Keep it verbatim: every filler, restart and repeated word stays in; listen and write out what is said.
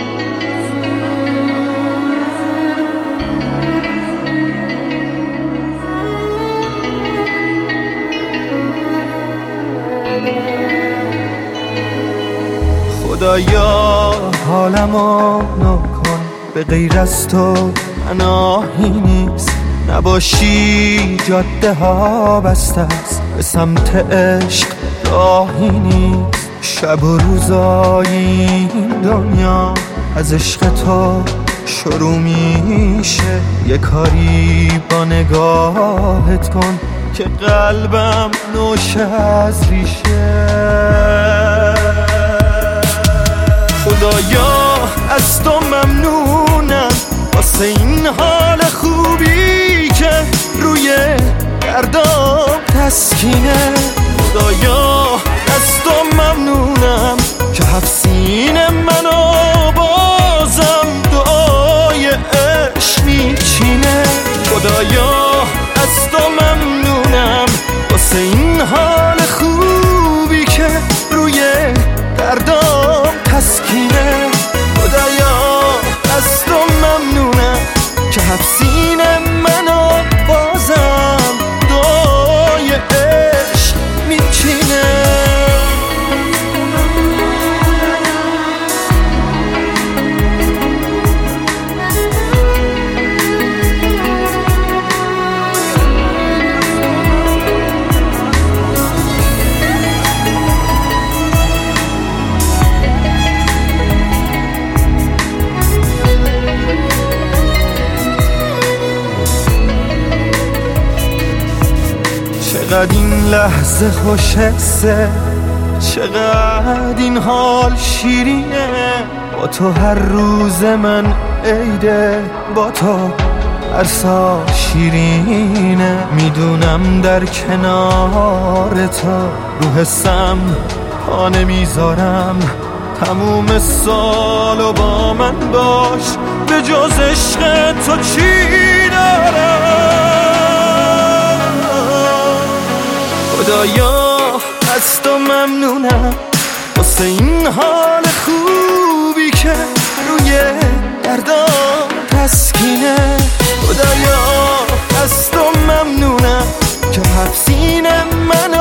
خدایا حالمو نکن، به غیر از تو پناهی نیست. نباشی جاده ها بسته است، به سمت عشق راهی نیست. شب و روزای این دنیا از عشق تو شروع میشه. یه کاری با نگاهت کن که قلبم نوشه از ریشه. خدایا از تو ممنونم واسه این حال خوبی که روی دردام تسکینه. خدایا از تو ممنونم که هفت سینه منو بازم دعای عشق میچینه. خدایا از تو ممنونم واسه این حال خوبی که روی دردام تسکینه. خدایا از تو ممنونم که هفت سینه منو بازم دعای عشق میچینه. چقدر این لحظه خوش حسه، چقدر این حال شیرینه. با تو هر روز من عیده، با تو هر سال شیرینه. میدونم در کنار تو رو حسم پا نمیذارم. تموم سالو با من باش، به جز عشق تو چی دارم. خدایا از تو ممنونم واسه این حال خوبی که روی دردام تسکینه. خدایا از تو ممنونم که هفت سینه منو